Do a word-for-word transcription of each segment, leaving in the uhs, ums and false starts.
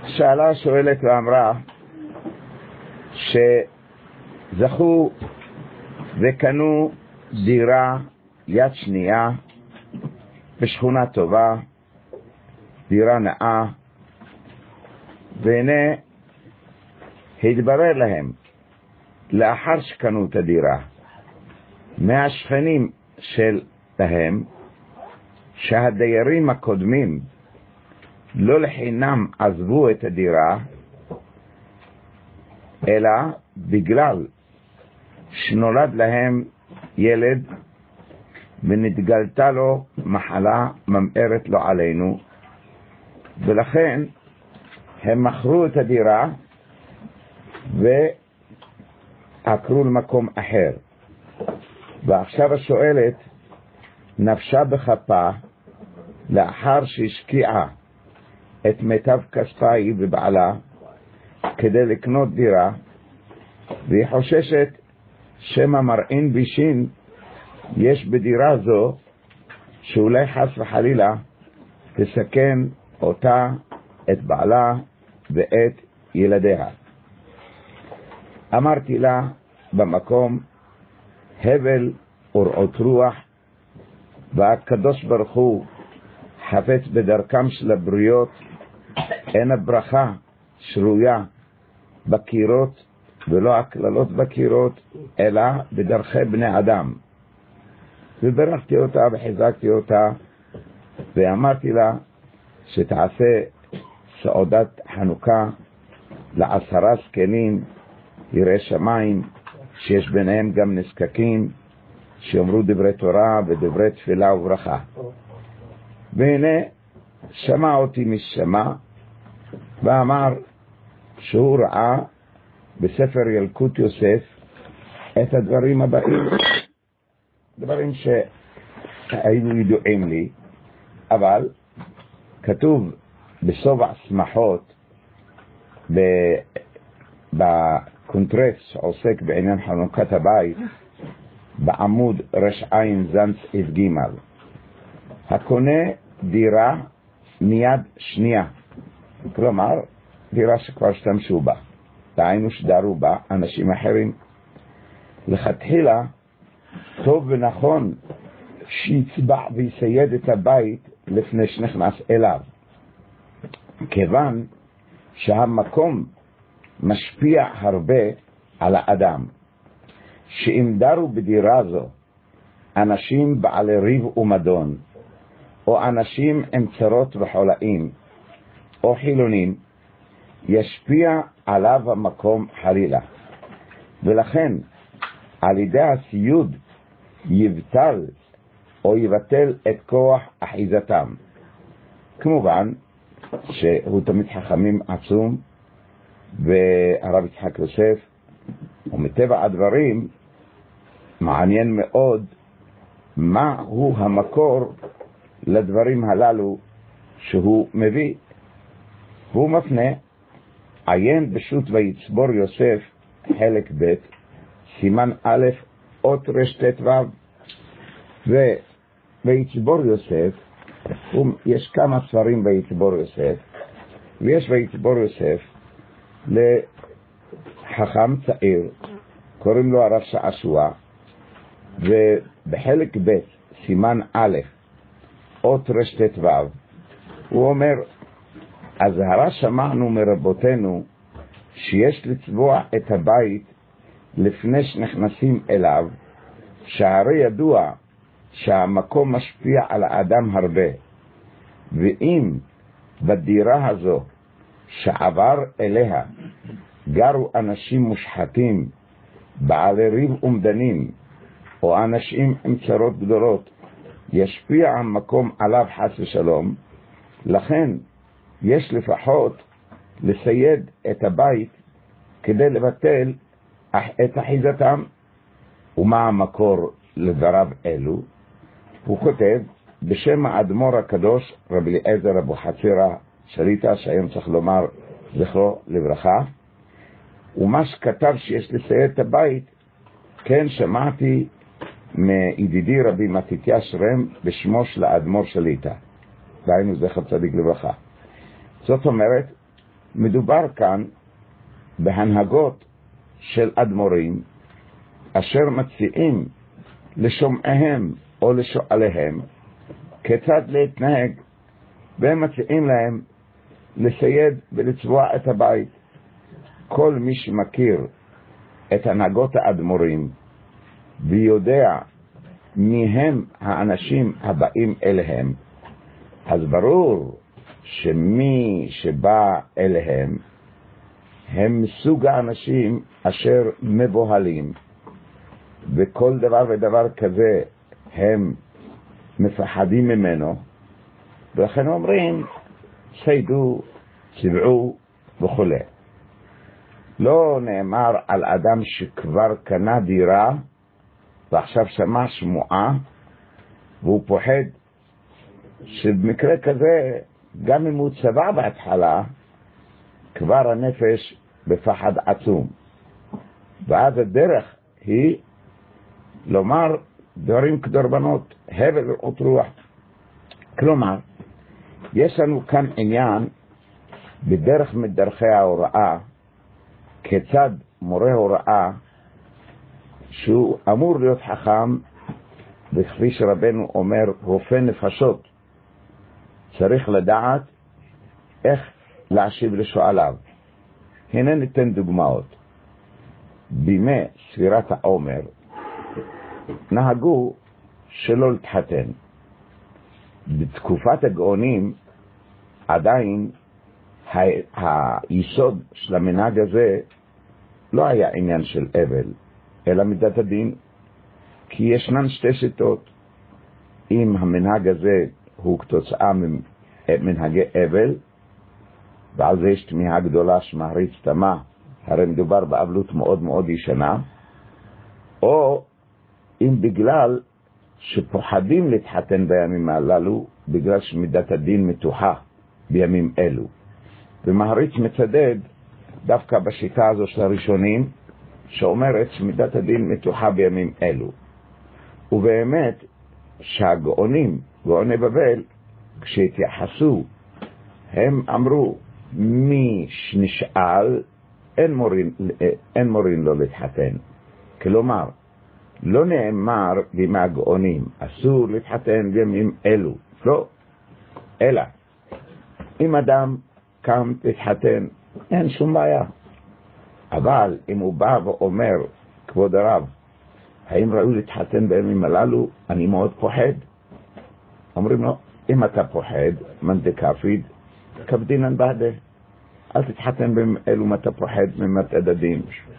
שאלה שואלת ואמרה שזכו וקנו דירה יד שנייה בשכונה טובה, דירה נאה, והנה התברר להם לאחר שקנו את הדירה מהשכנים שלהם שהדיירים הקודמים לא לחינם עזבו את הדירה, אלא בגלל שנולד להם ילד ונתגלתה לו מחלה ממארת לו עלינו, ולכן הם מכרו את הדירה ועקרו למקום אחר. ועכשיו השואלת נפשה בחפה לאחר שהשקיעה את מיטב כספה היא ובעלה כדי לקנות דירה, והיא חוששת שמא מרעין בישין יש בדירה זו שאולי חס וחלילה תסכן אותה, את בעלה ואת ילדיה. אמרתי לה במקום, הבל ורעות רוח, והקדוש ברוך הוא חפץ בדרכם של הבריות, אין הברכה שרויה בקירות ולא הכללות בקירות, אלא בדרכי בני אדם. וברכתי אותה וחיזקתי אותה ואמרתי לה שתעשה סעודת חנוכה לעשרה זקנים יראי שמיים שיש ביניהם גם נזקקים, שיאמרו דברי תורה ודברי תפילה וברכה. והנה שמע אותי משמע ואמר שהוא ראה בספר ילקוט יוסף את הדברים הבאים, דברים שהיו ידועים לי, אבל כתוב בסובע שמחות בקונטרס שעוסק בעניין חנוכת הבית בעמוד רש עין זנץ אף גימל, הקונה דירה מיד שנייה, כלומר דירה שכבר השתמשו בה, דהיינו שדרו בה אנשים אחרים, לכתחילה טוב ונכון שיצבע ויסייד את הבית לפני שנכנס אליו, כיוון שהמקום משפיע הרבה על האדם. שאם דרו בדירה זו אנשים בעלי ריב ומדון, או אנשים עם צרות וחולאים, או חילונים, ישפיע עליו המקום חלילה, ולכן על ידי הסיוד יבטל או יבטל את כוח אחיזתם. כמובן שהוא תמיד חכמים עצום, והרב יצחק יוסף, ומטבע הדברים מעניין מאוד מהו המקור לדברים הללו שהוא מביא. הוא מפנה, עיין בשו"ת ויצבור יוסף חלק ב' סימן א' אות רשת ו', ויצבור יוסף, יש כמה ספרים ויצבור יוסף, ויש ויצבור יוסף לחכם צעיר קוראים לו הרב שעשוע, ובחלק ב' סימן א' אות רשת ו' הוא אומר, הזהרה שמענו מרבותינו שיש לצבוע את הבית לפני שנכנסים אליו, שהרי ידוע שהמקום משפיע על האדם הרבה, ואם בדירה הזו שעבר אליה גרו אנשים מושחתים בעלי ריב ומדנים, או אנשים עם צרות גדולות, ישפיע המקום עליו חס ושלום. לכן יש לפחות לסייד את הבית כדי לבטל את אחיזתם. ומה המקור לדבריו אלו? הוא כותב בשם האדמו"ר הקדוש רבי אליעזר אבוחצירא שליט"א, שהיום צריך לומר זכרו לברכה, ומה שכתב שיש לסייד את הבית, כן שמעתי מידידי רבי מתתיה שרם בשמו של האדמו"ר שליט"א, דהיינו זכר צדיק לברכה. זאת אומרת, מדובר כאן בהנהגות של אדמו"רים אשר מציעים לשומעיהם או לשואליהם כיצד להתנהג, והם מציעים להם לסייד ולצבוע את הבית. כל מי שמכיר את הנהגות האדמו"רים ויודע מי הם האנשים הבאים אליהם, אז ברור שמי שבא אליהם הם מסוג האנשים אשר מבוהלים, וכל דבר ודבר כזה הם מפחדים ממנו, ולכן אומרים סיידו, צבעו וכו'. לא נאמר על אדם שכבר קנה דירה ועכשיו שמע שמועה והוא פוחד שבמקרה כזה גם אם הוא צבע בהתחלה כבר הנפש בפחד עצום, ואז הדרך היא לומר דברים כדרבנות, הבל ורעות רוח. כלומר, יש לנו כאן עניין בדרך מדרכי ההוראה, כיצד מורה הוראה שהוא אמור להיות חכם, וכפי שרבנו אומר רופא נפשות, צריך לדעת איך להשיב לשואליו. הנה ניתן דוגמאות. בימי ספירת העומר נהגו שלא להתחתן. בתקופת הגאונים עדיין היסוד של המנהג הזה לא היה עניין של אבל, אלא מידת הדין, כי ישנן שתי שיטות. אם המנהג הזה הוא כתוצאה ממנהגי אבל, ועל זה יש תמיהה גדולה שמעריץ תמה, הרי מדובר באבלות מאוד מאוד ישנה, או אם בגלל שפוחדים להתחתן בימים הללו, בגלל שמידת הדין מתוחה בימים אלו. ומעריץ מצדד דווקא בשיטה הזו של הראשונים, שאומרת שמידת הדין מתוחה בימים אלו. ובאמת שהגאונים, גאוני בבל, כשהתייחסו, הם אמרו, מי שנשאל אין מורין, אין מורין לא להתחתן. כלומר, לא נאמר בימי הגאונים אסור להתחתן בימים אלו, לא, אלא אם אדם קם להתחתן אין שום בעיה. אבל אם הוא בא ואומר, כבוד הרב, האם ראוי להתחתן בימים הללו? אני מאוד פוחד. אומרים לו, אם אתה פוחד, מן דקפיד, כבדינן בעדה. אל תתחתן בימים אלו אם אתה פוחד ממתד הדין.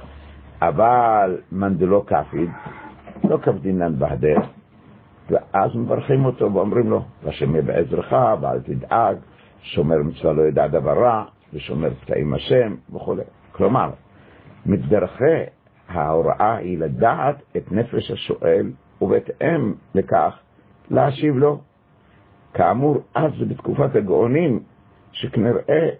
אבל מן דלא כפיד, לא כבדינן בעדה. ואז מברכים אותו ואומרים לו, השם יהיה בעזרך ואל תדאג, שומר מצווה לא ידע דבר רע, ושומר פתאים השם וכו'. כלומר, מדרכי ההוראה היא לדעת את נפש השואל, ובהתאם לכך להשיב לו. כאמור, אז בתקופת הגאונים, שכנראה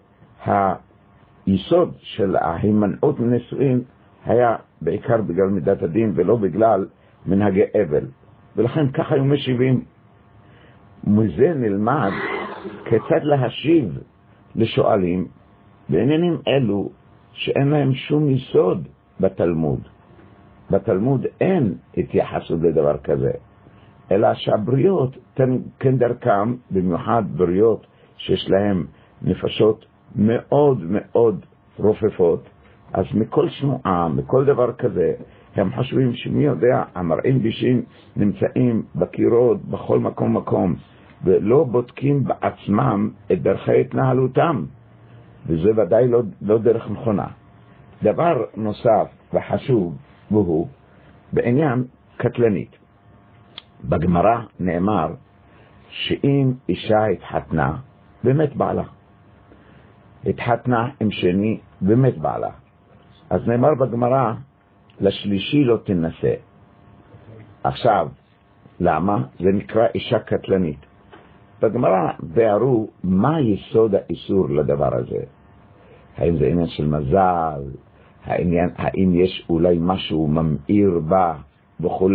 היסוד של ההימנעות מנישואין היה בעיקר בגלל מידת הדין ולא בגלל מנהגי אבל, ולכן ככה היו משיבים. מזה נלמד כיצד להשיב לשואלים בעניינים אלו שאין להם שום יסוד בתלמוד. בתלמוד אין התייחסות לדבר כזה, אלא שהבריות כן דרכם, במיוחד בריות שיש להם נפשות מאוד מאוד רופפות, אז מכל שמועה, מכל דבר כזה, הם חושבים שמי יודע, המראים בישים נמצאים בקירות בכל מקום מקום, ולא בודקים בעצמם את דרכי התנהלותם, וזה ודאי לא, לא דרך נכונה. דבר נוסף וחשוב והוא בעניין קטלנית. בגמרא נאמר שאם אישה התחתנה באמת בעלה, התחתנה עם שני באמת בעלה, אז נאמר בגמרא לשלישי לא תנסה. עכשיו למה? זה נקרא אישה קטלנית. בגמרא בערו מה יסוד האיסור לדבר הזה. האם זה עניין של מזל, העניין, האם יש אולי משהו ממאיר בה וכו'.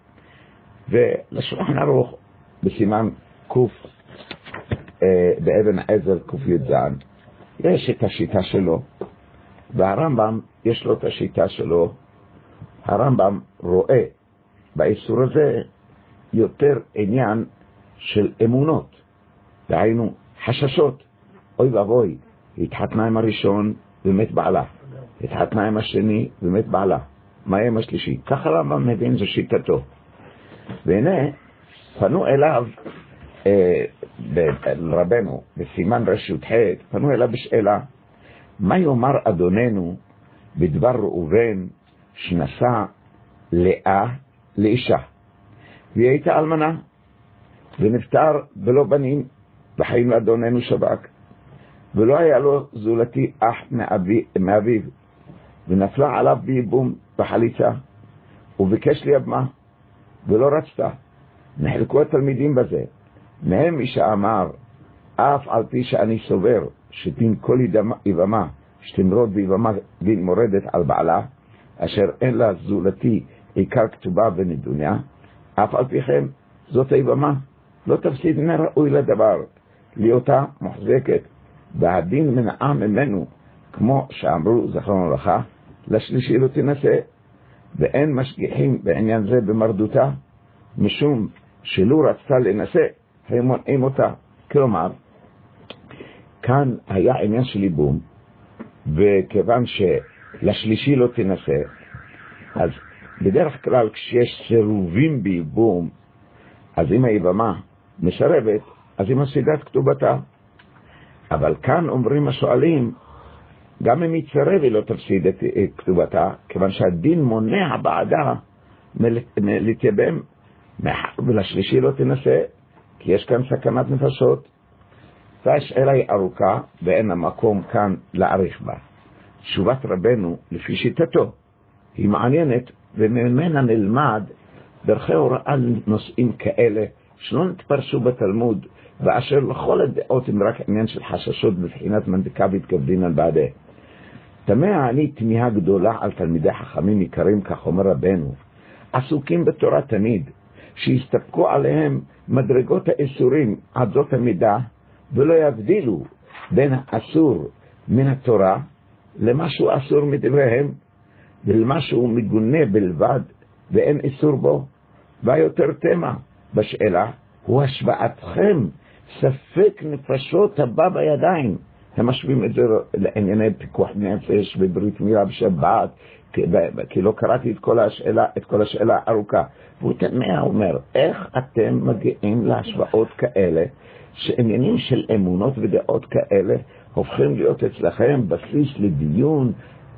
ולשולחן ערוך בסימן קוף, אה, באבן עזר קוף י"ז, יש את השיטה שלו, והרמב"ם יש לו את השיטה שלו. הרמב"ם רואה באיסור הזה יותר עניין של אמונות, דהיינו חששות. אוי ואבוי, התחתנה עם הראשון ומת בעלה, התחתנה עם השני ומת בעלה, מה עם השלישי? ככה הרמב"ם מבין, זו שיטתו. והנה פנו אליו אה, רבנו בסימן רשות ח', פנו אליו בשאלה, מה יאמר אדוננו בדבר ראובן שנשא לאה לאישה, והיא הייתה אלמנה ונפטר בלא בנים, בחיים לאדוננו שבק, ולא היה לו זולתי אח מאביו, ונפלה עליו בייבום בחליצה, וביקש ליבמה ולא רצתה. נחלקו התלמידים בזה, מהם אישה אמר, אף על פי שאני סובר שדין כל יבמה שתמרוד ביבמה דין מורדת על בעלה, אשר אין לה זולתי עיקר כתובה ונדוניה, אף על פי כן זאת היבמה לא תפסיד מן ראוי לדבר, להיותה מוחזקת, והדין מנעה ממנו, כמו שאמרו זכרנו לך, לשלישי לא תנסה, ואין משגיחים בעניין זה במרדותה, משום שלא רצתה לנסה, הם מונעים אותה. כלומר, כאן היה עניין של ייבום, וכיוון שלשלישי לא תנסה, אז בדרך כלל כשיש סירובים בייבום, אז אם היבמה מסרבת, אז היא מפסידה את כתובתה. אבל כאן אומרים השואלים, גם אם היא תסרב היא לא תפסיד את כתובתה, כיוון שהדין מונע בעדה להתייבם, ולשלישי לא תנסה, כי יש כאן סכנת נפשות. והשאלה היא ארוכה, ואין המקום כאן להאריך בה. תשובת רבנו לפי שיטתו היא מעניינת, וממנה נלמד דרכי הוראה לנושאים כאלה שלא נתפרשו בתלמוד, ואשר לכל הדעות הם רק עניין של חששות בבחינת מנדקבית כבדינן בעדה. תמה אני תמיהה גדולה על תלמידי חכמים יקרים, כך אומר רבנו, עסוקים בתורה תמיד, שיסתפקו עליהם מדרגות האיסורים עד זאת המידה, ולא יבדילו בין האסור מן התורה למשהו אסור מדבריהם, ולמשהו מגונה בלבד ואין איסור בו. והיותר תמה בשאלה הוא השוואתכם ספק נפשות הבא בידיים. הם משווים את זה לענייני פיקוח נפש וברית מילה בשבת, כי לא קראתי את כל השאלה, את כל השאלה ארוכה. והוא תמה, אומר, איך אתם מגיעים להשוואות כאלה, שעניינים של אמונות ודעות כאלה הופכים להיות אצלכם בסיס לדיון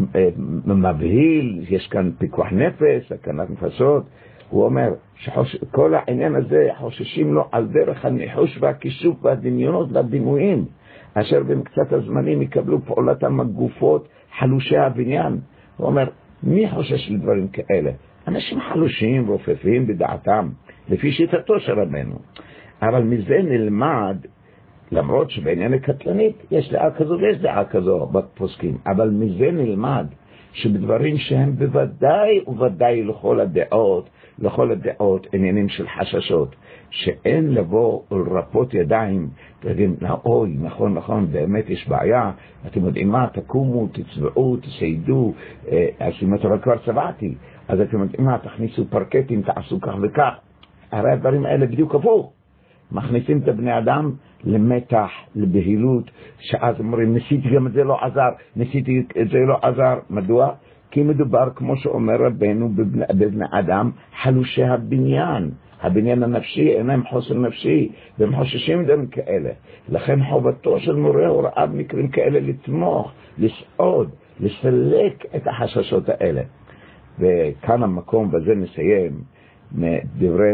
מבהיל, יש כאן פיקוח נפש, סכנת נפשות. הוא אומר שכל העניין הזה חוששים לו על דרך הניחוש והכישוף והדמיונות והדימויים, אשר במקצת הזמנים יקבלו פעולתם הגופות חלושי הבניין. הוא אומר, מי חושש לדברים כאלה? אנשים חלושים רופפים בדעתם, לפי שיטתו של רבנו. אבל מזה נלמד, למרות שבעניין הקטלנית יש דעה כזו ויש דעה כזו בפוסקים, אבל מזה נלמד שבדברים שהם בוודאי ובוודאי לכל הדעות, לכל הדעות עניינים של חששות, שאין לבוא ולרפות ידיים ולהגיד, אוי, נכון, נכון, באמת יש בעיה, אתם יודעים מה, תקומו, תצבעו, תסיידו, אז אם אתה כבר צבעתי, אז אתם יודעים מה, תכניסו פרקטים, תעשו כך וכך. הרי הדברים האלה בדיוק הפוך, מכניסים את הבני אדם למתח, לבהילות, שאז אומרים, ניסיתי גם את זה לא עזר, ניסיתי את זה לא עזר. מדוע? כי מדובר, כמו שאומר רבנו, בבני, בבני אדם חלושי הבניין, הבניין הנפשי, אינם חוסר נפשי, והם חוששים דברים כאלה. לכן חובתו של מורה הוראה במקרים כאלה לתמוך, לסעוד, לסלק את החששות האלה. וכאן המקום, וזה נסיים, מדברי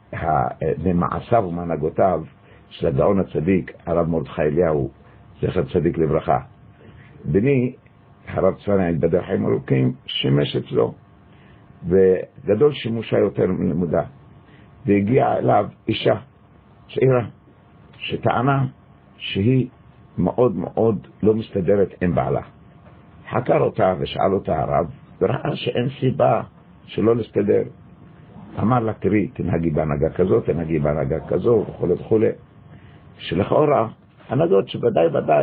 ממעשיו ומנהגותיו של הגאון הצדיק הרב מרדכי אליהו זכר צדיק לברכה. בני הרב צפניה התבדר חיים ארוכים שימש אצלו, וגדול שימושה יותר מלימודה, והגיעה אליו אישה צעירה שטענה שהיא מאוד מאוד לא מסתדרת עם בעלה. חקר אותה ושאל אותה הרב, וראה שאין סיבה שלא להסתדר. אמר לה, תראי, תנהגי בהנהגה כזו, תנהגי בהנהגה כזו, וכו' וכו'. שלכאורה, הנהגות שוודאי ודאי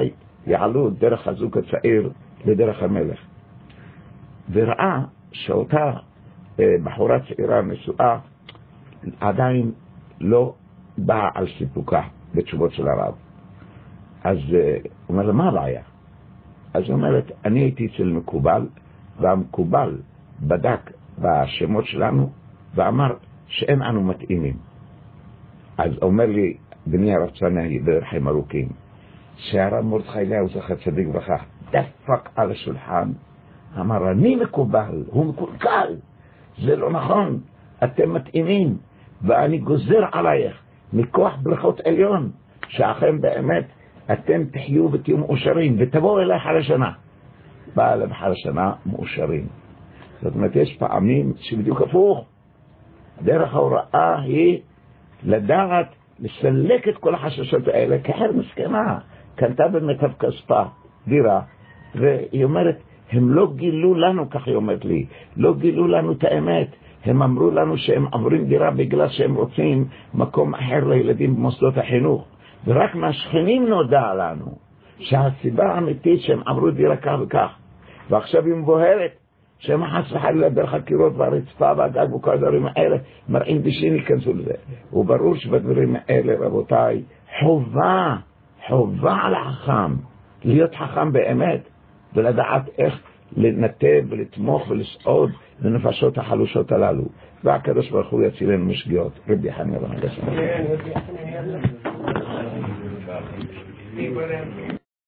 יעלו דרך הזוג הצעיר לדרך המלך. וראה שאותה בחורה צעירה נשואה עדיין לא באה על סיפוקה בתשובות של הרב. אז הוא אומר לה, מה הבעיה? אז היא אומרת, אני הייתי אצל מקובל, והמקובל בדק בשמות שלנו ואמר שאין אנו מתאימים. אז אומר לי בני הרב צנעי ברחם ארוכים, שהרב מרדכי אליהו זכר צדיק לברכה דפק על השולחן, אמר, אני מקובל, הוא מקולקל, זה לא נכון, אתם מתאימים, ואני גוזר עלייך מכוח ברכות עליון שאכן באמת אתם תחיו ותהיו מאושרים ותבואו אליי אחרי שנה. באה אליי אחרי שנה מאושרים. זאת אומרת, יש פעמים שבדיוק הפוך. דרך ההוראה היא לדעת לסלק את כל החששות האלה, כחר מסכנה קנתה במיטב כספה דירה, והיא אומרת, הם לא גילו לנו, כך היא אומרת לי, לא גילו לנו את האמת. הם אמרו לנו שהם עוברים דירה בגלל שהם רוצים מקום אחר לילדים במוסדות החינוך, ורק מהשכנים נודע לנו שהסיבה האמיתית שהם עברו דירה כך וכך, ועכשיו היא מבוהרת שהם חס וחלילה דרך הקירות והרצפה והגג וכל הדברים האלה מראים בשין ייכנסו לזה. וברור שבדברים האלה, רבותיי, חובה חובה על החכם להיות חכם באמת ולדעת איך לנתב ולתמוך ולסעוד לנפשות החלושות הללו, והקדוש ברוך הוא יצילנו משגיאות. רבי חניה בן הגשם.